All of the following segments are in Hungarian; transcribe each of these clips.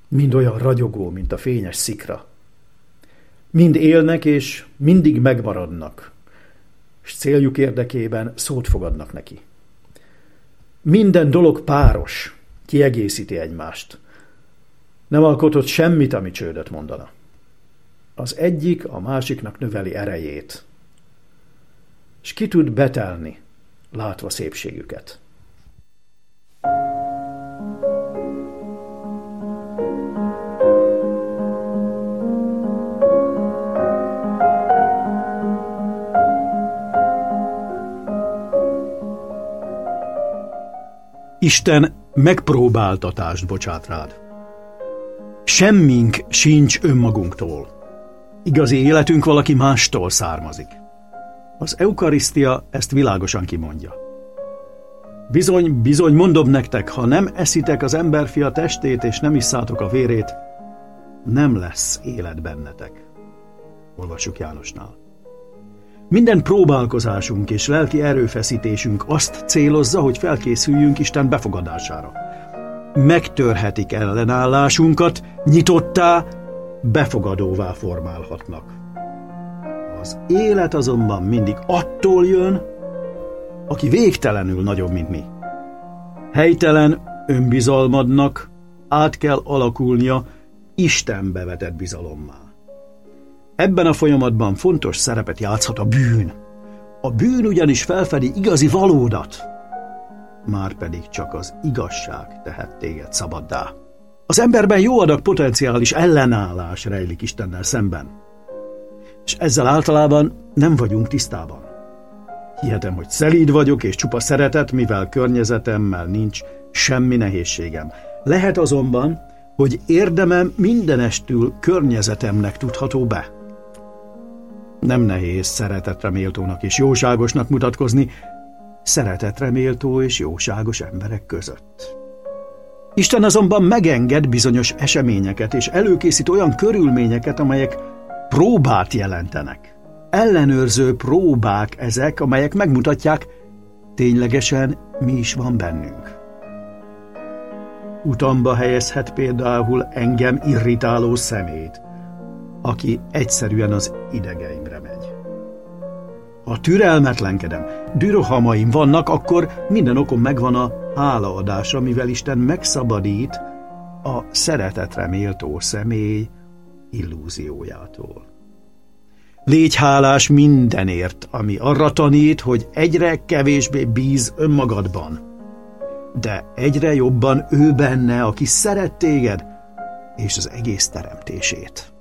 mind olyan ragyogó, mint a fényes szikra. Mind élnek és mindig megmaradnak, s céljuk érdekében szót fogadnak neki. Minden dolog páros, kiegészíti egymást. Nem alkotott semmit, ami csődöt mondana. Az egyik a másiknak növeli erejét, s ki tud betelni, látva szépségüket. Isten megpróbáltatást bocsát rád. Semmink sincs önmagunktól. Igazi életünk valaki mástól származik. Az eukarisztia ezt világosan kimondja. Bizony, bizony, mondom nektek, ha nem eszitek az emberfia testét, és nem isszátok a vérét, nem lesz élet bennetek. Olvassuk Jánosnál. Minden próbálkozásunk és lelki erőfeszítésünk azt célozza, hogy felkészüljünk Isten befogadására. Megtörhetik ellenállásunkat, nyitottá, befogadóvá formálhatnak. Az élet azonban mindig attól jön, aki végtelenül nagyobb, mint mi. Helytelen önbizalmadnak át kell alakulnia Istenbe vetett bizalommá. Ebben a folyamatban fontos szerepet játszhat a bűn. A bűn ugyanis felfedi igazi valódat, márpedig csak az igazság tehet téged szabaddá. Az emberben jó adag potenciális ellenállás rejlik Istennel szemben, és ezzel általában nem vagyunk tisztában. Hihetem, hogy szelíd vagyok, és csupa szeretet, mivel környezetemmel nincs semmi nehézségem. Lehet azonban, hogy érdemem mindenestül környezetemnek tudható be. Nem nehéz szeretetre méltónak és jóságosnak mutatkozni, szeretetre méltó és jóságos emberek között. Isten azonban megenged bizonyos eseményeket, és előkészít olyan körülményeket, amelyek próbát jelentenek. Ellenőrző próbák ezek, amelyek megmutatják, ténylegesen mi is van bennünk. Utamba helyezhet például engem irritáló szemét, aki egyszerűen az idegeimre megy. Ha türelmetlenkedem, dürohamaim vannak, akkor minden okom megvan a hálaadásra, mivel Isten megszabadít a szeretetre méltó személy illúziójától. Légy hálás mindenért, ami arra tanít, hogy egyre kevésbé bíz önmagadban, de egyre jobban ő benne, aki szeret téged és az egész teremtését.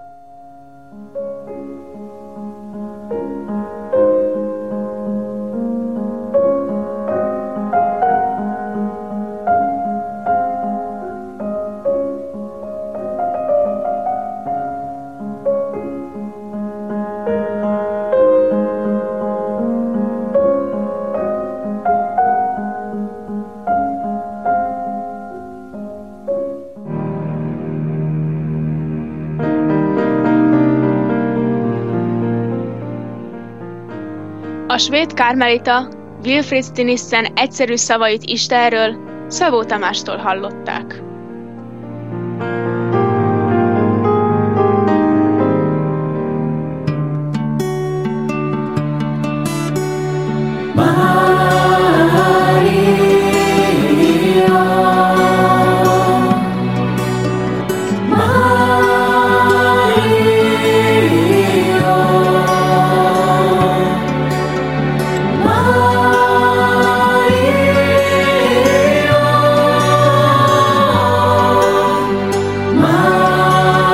A svéd kármelita Wilfrid Stinissen egyszerű szavait Istenről Szabó Tamástól hallották.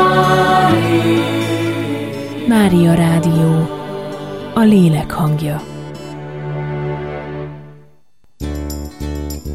Mária Rádió, a lélek hangja.